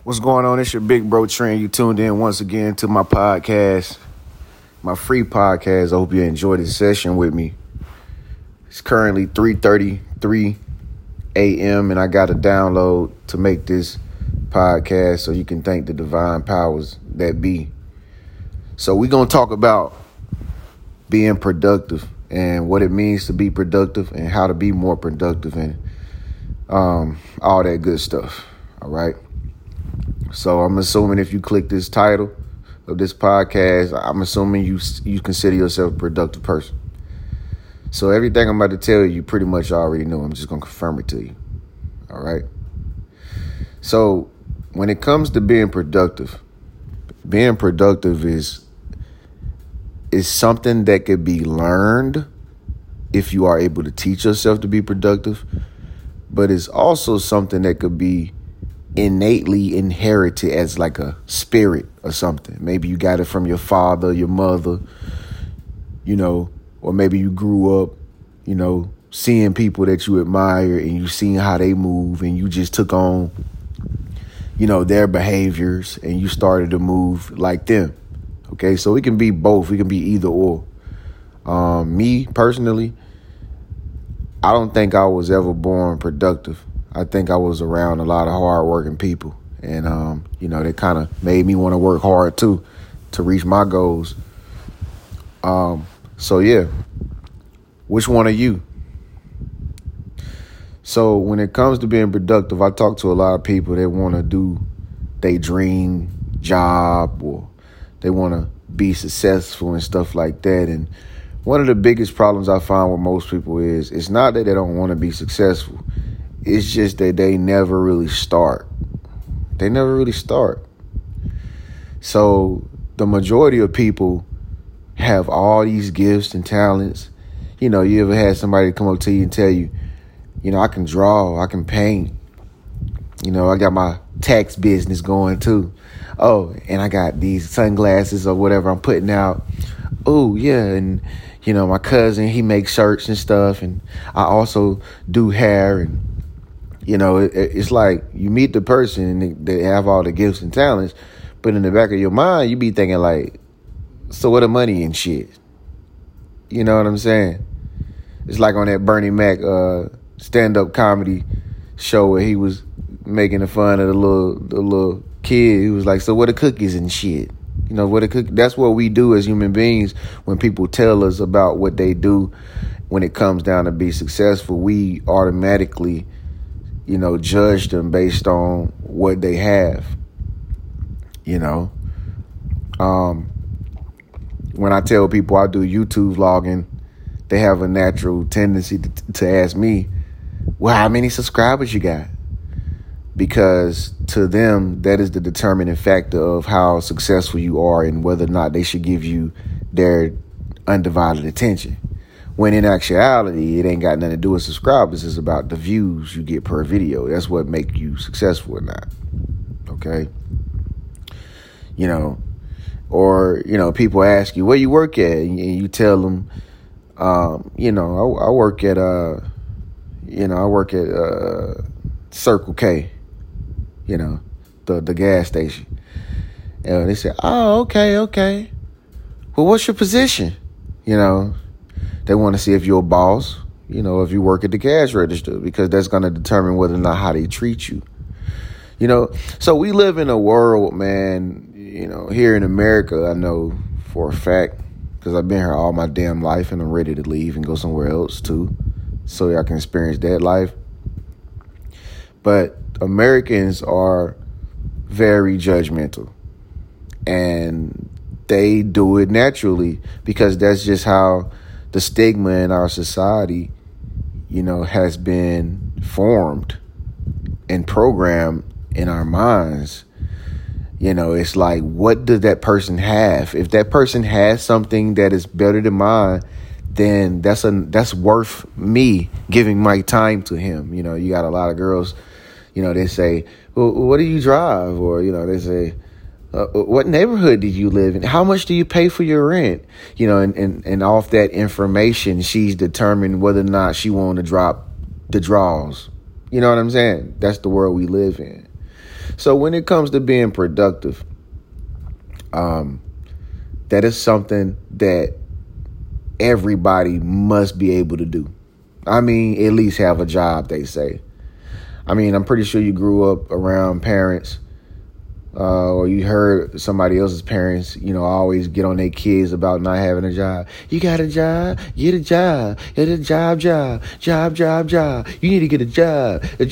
What's going on? It's your big bro Trent. You tuned in once again to my podcast, my free podcast. I hope you enjoy this session with me. It's currently 3:33 a.m. and I got a download to make this podcast so you can thank the divine powers that be. So we're going to talk about being productive and what it means to be productive and how to be more productive and all that good stuff. All right. So I'm assuming if you click this title of this podcast, I'm assuming you consider yourself a productive person. So everything I'm about to tell you pretty much already know. I'm just going to confirm it to you. All right. So when it comes to being productive is something that could be learned if you are able to teach yourself to be productive, but it's also something that could be innately inherited as like a spirit or something. Maybe you got it from your father, your mother, or maybe you grew up, seeing people that you admire and you seen how they move and you just took on, their behaviors and you started to move like them. Okay, so it can be both. It can be either or. Me personally, I don't think I was ever born productive. I think I was around a lot of hardworking people. And, they kind of made me want to work hard, too, to reach my goals. So, yeah, which one are you? So when it comes to being productive, I talk to a lot of people that want to do their dream job or they want to be successful and stuff like that. And one of the biggest problems I find with most people is it's not that they don't want to be successful. It's just that they never really start. They never really start. So the majority of people have all these gifts and talents. You ever had somebody come up to you and tell you, I can draw, I can paint. I got my tax business going too. Oh, and I got these sunglasses or whatever I'm putting out. Oh, yeah, and my cousin, he makes shirts and stuff, and I also do hair and it's like you meet the person and they have all the gifts and talents, but in the back of your mind, you be thinking like, so what the money and shit? You know what I'm saying? It's like on that Bernie Mac stand-up comedy show where he was making fun of the little kid. He was like, so what the cookies and shit? That's what we do as human beings when people tell us about what they do when it comes down to be successful. We automatically judge them based on what they have, when I tell people I do YouTube vlogging, they have a natural tendency to ask me, well, how many subscribers you got? Because to them, that is the determining factor of how successful you are and whether or not they should give you their undivided attention. When in actuality, it ain't got nothing to do with subscribers. It's about the views you get per video. That's what make you successful or not. Okay? Or people ask you, where you work at? And you tell them, I work at, Circle K, the gas station. And they say, oh, okay. Well, what's your position? They want to see if you're a boss, if you work at the cash register, because that's going to determine whether or not how they treat you. So we live in a world, man, here in America, I know for a fact, because I've been here all my damn life and I'm ready to leave and go somewhere else too, so I can experience that life. But Americans are very judgmental and they do it naturally because that's just how the stigma in our society, has been formed and programmed in our minds. It's like, what does that person have? If that person has something that is better than mine, then that's worth me giving my time to him. You got a lot of girls, they say, well, what do you drive? Or, they say, what neighborhood do you live in? How much do you pay for your rent? And off that information, she's determined whether or not she want to drop the draws. You know what I'm saying? That's the world we live in. So when it comes to being productive, that is something that everybody must be able to do. I mean, at least have a job, they say. I mean, I'm pretty sure you grew up around parents or you heard somebody else's parents, always get on their kids about not having a job. You got a job? Get a job. Get a job. You need to get a job. A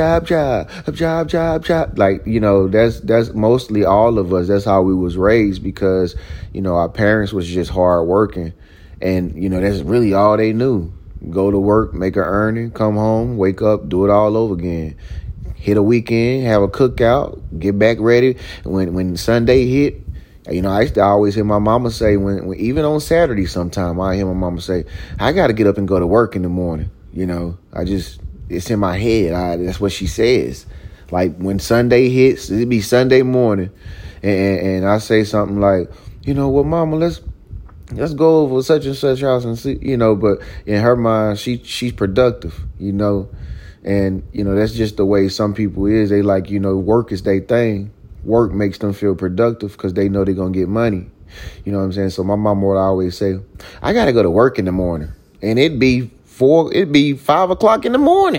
job. Like, that's mostly all of us. That's how we was raised because, our parents was just hard working. And, that's really all they knew. Go to work, make an earning, come home, wake up, do it all over again. Hit a weekend, have a cookout, get back ready. When Sunday hit, I used to always hear my mama say, when even on Saturday sometime, I hear my mama say, I got to get up and go to work in the morning. It's in my head. That's what she says. Like when Sunday hits, it'd be Sunday morning. And I say something like, well, mama, let's go over such and such house and see, but in her mind, she's productive, and, that's just the way some people is. They like, work is their thing. Work makes them feel productive because they know they're going to get money. You know what I'm saying? So my mom would always say, I got to go to work in the morning. And it'd be 5 o'clock in the morning,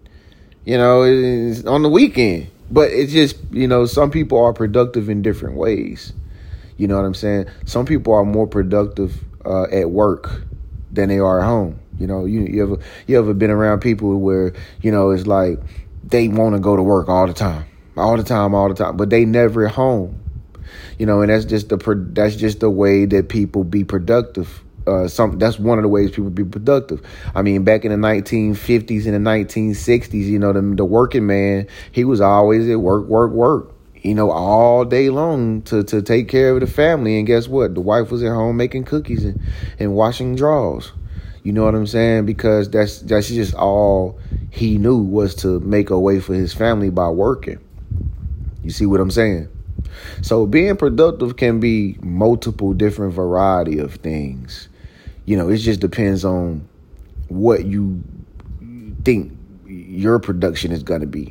it's on the weekend. But it's just, some people are productive in different ways. You know what I'm saying? Some people are more productive at work than they are at home. You ever been around people where, it's like they want to go to work all the time, but they never at home. And that's just the way that people be productive. That's one of the ways people be productive. I mean, back in the 1950s and the 1960s, the working man, he was always at work. All day long to take care of the family. And guess what? The wife was at home making cookies and washing drawers. You know what I'm saying? Because that's just all he knew was to make a way for his family by working. You see what I'm saying? So being productive can be multiple different variety of things. It just depends on what you think your production is going to be.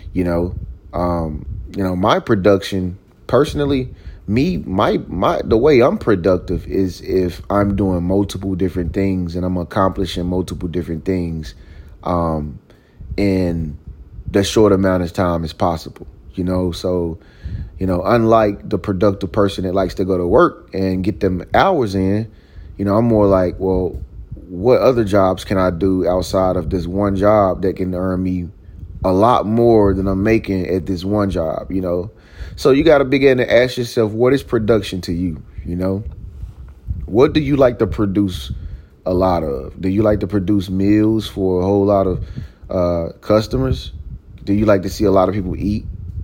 My production personally, the way I'm productive is if I'm doing multiple different things and I'm accomplishing multiple different things in the short amount of time as possible, So, unlike the productive person that likes to go to work and get them hours in, I'm more like, well, what other jobs can I do outside of this one job that can earn me a lot more than I'm making at this one job, So you got to begin to ask yourself, what is production to you? What do you like to produce a lot of? Do you like to produce meals for a whole lot of customers? Do you like to see a lot of people eat?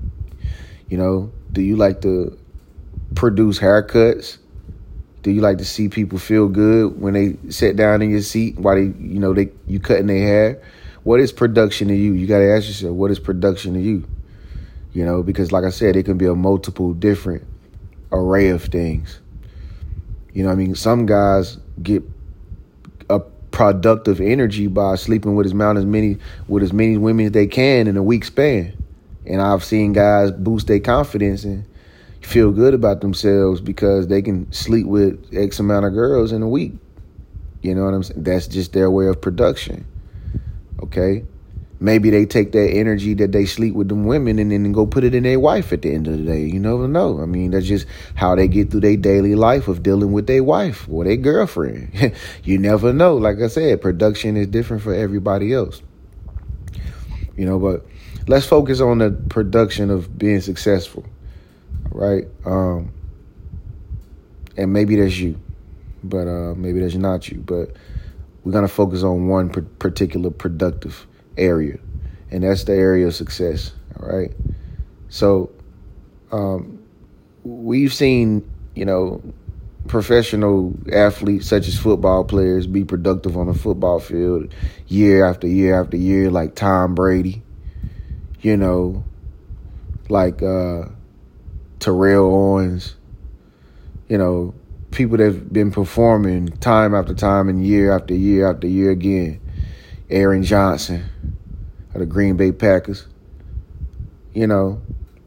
Do you like to produce haircuts? Do you like to see people feel good when they sit down in your seat while you cutting their hair? What is production to you? You got to ask yourself, what is production to you? Because like I said, it can be a multiple different array of things. Some guys get a productive energy by sleeping with as many women as they can in a week span. And I've seen guys boost their confidence and feel good about themselves because they can sleep with X amount of girls in a week. You know what I'm saying? That's just their way of production. Okay, maybe they take that energy that they sleep with them women and then go put it in their wife at the end of the day. You never know. I mean, that's just how they get through their daily life of dealing with their wife or their girlfriend. You never know. Like I said, production is different for everybody else. But let's focus on the production of being successful, right? And maybe that's you, but maybe that's not you, but we're going to focus on one particular productive area, and that's the area of success, all right? So we've seen, professional athletes such as football players be productive on the football field year after year after year, like Tom Brady, like Terrell Owens, people that have been performing time after time and year after year after year again. Aaron Johnson of the Green Bay Packers. You know,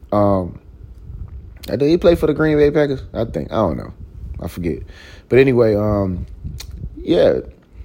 did he play for the Green Bay Packers? I think. I don't know. I forget. But anyway, yeah.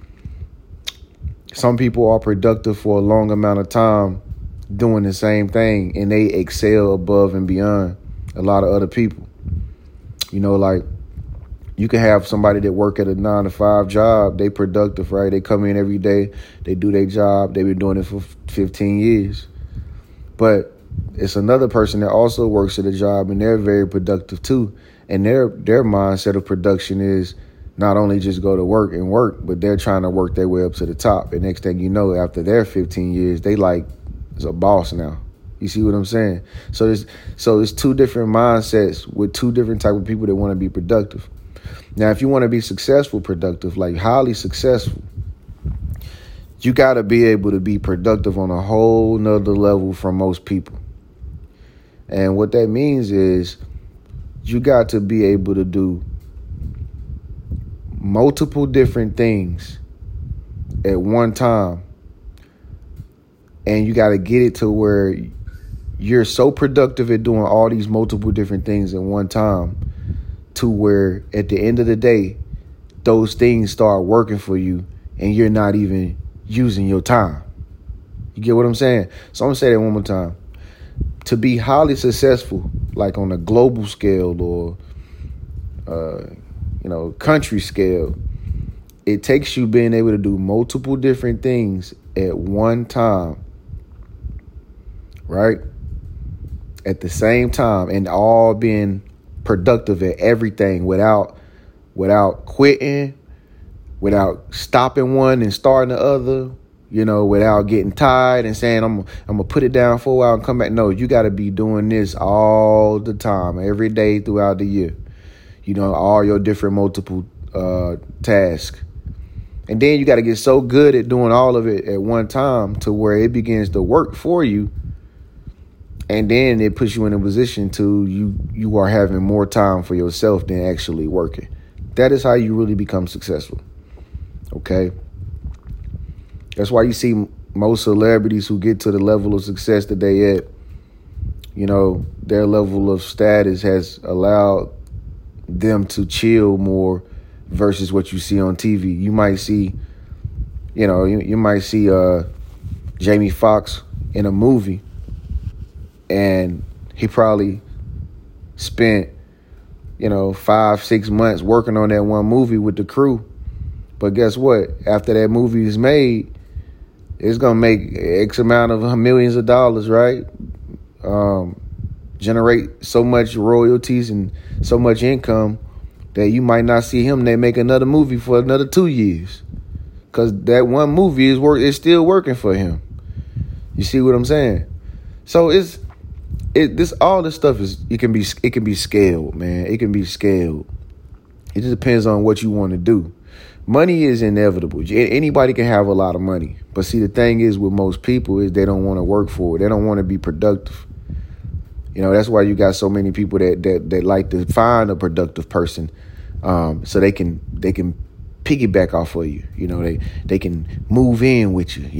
Some people are productive for a long amount of time doing the same thing, and they excel above and beyond a lot of other people. You know, like, you can have somebody that work at a 9-to-5 job. They productive, right? They come in every day. They do their job. They've been doing it for 15 years. But it's another person that also works at a job, and they're very productive too. And their mindset of production is not only just go to work and work, but they're trying to work their way up to the top. And next thing you know, after their 15 years, they like is a boss now. You see what I'm saying? So it's two different mindsets with two different type of people that want to be productive. Now, if you want to be successful, productive, like highly successful, you got to be able to be productive on a whole nother level from most people. And what that means is you got to be able to do multiple different things at one time. And you got to get it to where you're so productive at doing all these multiple different things at one time to where at the end of the day, those things start working for you and you're not even using your time. You get what I'm saying? So I'm going to say that one more time. To be highly successful, like on a global scale or, country scale, it takes you being able to do multiple different things at one time, right? At the same time, and all being productive at everything without quitting, without stopping one and starting the other, without getting tired and saying, I'm going to put it down for a while and come back. No, you got to be doing this all the time, every day throughout the year, all your different multiple tasks. And then you got to get so good at doing all of it at one time to where it begins to work for you. And then it puts you in a position to you are having more time for yourself than actually working. That is how you really become successful. Okay? That's why you see most celebrities who get to the level of success that they at, their level of status has allowed them to chill more versus what you see on TV. You might see, you might see Jamie Foxx in a movie, and he probably spent, 5-6 months working on that one movie with the crew. But guess what? After that movie is made, it's going to make X amount of millions of dollars, right? Generate so much royalties and so much income that you might not see him then make another movie for another 2 years. Because that one movie is still working for him. You see what I'm saying? So all this stuff it can be scaled, man. It can be scaled. It just depends on what you want to do. Money is inevitable. Anybody can have a lot of money. But see, the thing is with most people is they don't want to work for it. They don't want to be productive. That's why you got so many people that like to find a productive person, so they can piggyback off of you. They can move in with you.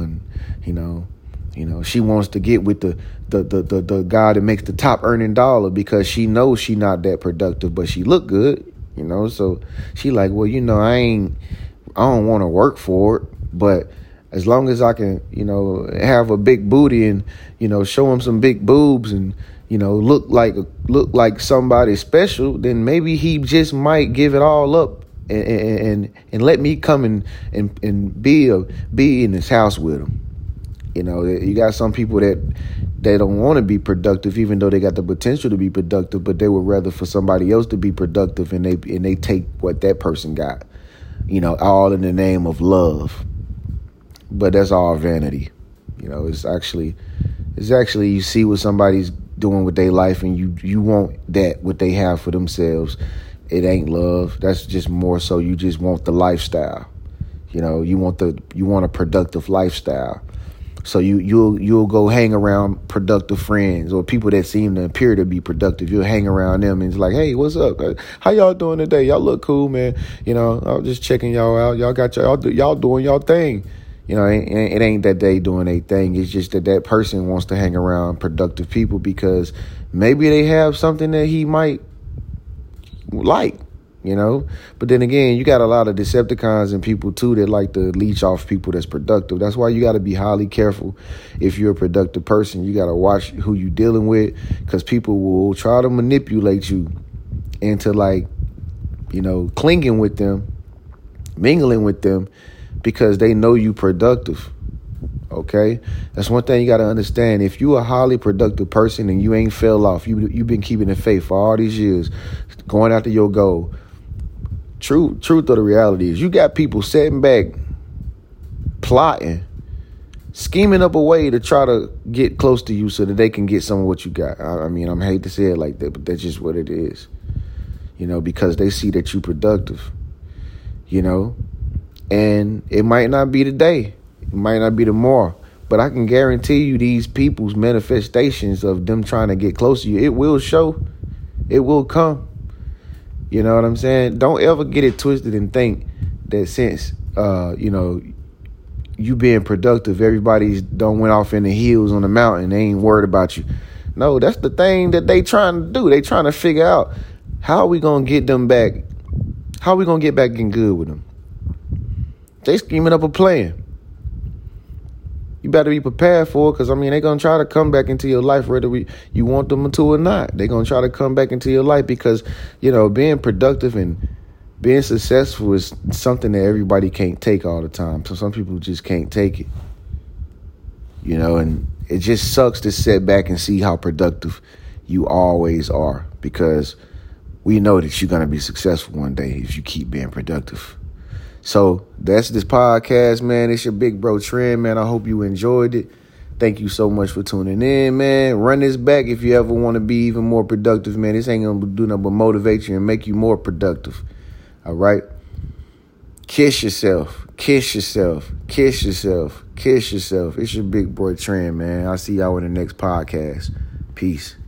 She wants to get with the guy that makes the top earning dollar because she knows she not that productive, but she look good. So she like, well, I don't want to work for it, but as long as I can, have a big booty and, show him some big boobs and, look like somebody special, then maybe he just might give it all up and let me come and be in his house with him. You got some people that they don't want to be productive, even though they got the potential to be productive, but they would rather for somebody else to be productive, and they take what that person got, all in the name of love. But that's all vanity. It's actually you see what somebody's doing with their life, and you want that what they have for themselves. It ain't love. That's just more so you just want the lifestyle. You want a productive lifestyle. So you'll go hang around productive friends or people that seem to appear to be productive. You'll hang around them and it's like, hey, what's up? How y'all doing today? Y'all look cool, man. I'm just checking y'all out. Y'all got y'all doing y'all thing. You know, it ain't that they doing a thing. It's just that person wants to hang around productive people because maybe they have something that he might like, you know. But then again, you got a lot of Decepticons and people too that like to leech off people that's productive. That's why you got to be highly careful if you're a productive person. You got to watch who you dealing with, because people will try to manipulate you into, like, you know, clinging with them, mingling with them, because they know you productive. Okay, that's one thing you got to understand. If you a highly productive person and you ain't fell off, you've been keeping the faith for all these years, going after your goal. Truth of the reality is, you got people sitting back, plotting, scheming up a way to try to get close to you so that they can get some of what you got. I mean, I hate to say it like that, but that's just what it is. You know, because they see that you productive. You know, and it might not be today. It might not be tomorrow, but I can guarantee you these people's manifestations of them trying to get close to you, it will show. It will come. You know what I'm saying? Don't ever get it twisted and think that since, you know, you being productive, everybody's don't went off in the hills on the mountain. They ain't worried about you. No, that's the thing that they trying to do. They trying to figure out, how are we going to get them back? How are we going to get back in good with them? They scheming up a plan. You better be prepared for it, because, I mean, they're going to try to come back into your life whether you want them to or not. They're going to try to come back into your life because, you know, being productive and being successful is something that everybody can't take all the time. So some people just can't take it. You know, and it just sucks to sit back and see how productive you always are, because we know that you're going to be successful one day if you keep being productive. So that's this podcast, man. It's your big bro Trend, man. I hope you enjoyed it. Thank you so much for tuning in, man. Run this back if you ever want to be even more productive, man. This ain't going to do nothing but motivate you and make you more productive. All right? Kiss yourself. Kiss yourself. Kiss yourself. Kiss yourself. It's your big boy Trend, man. I'll see y'all in the next podcast. Peace.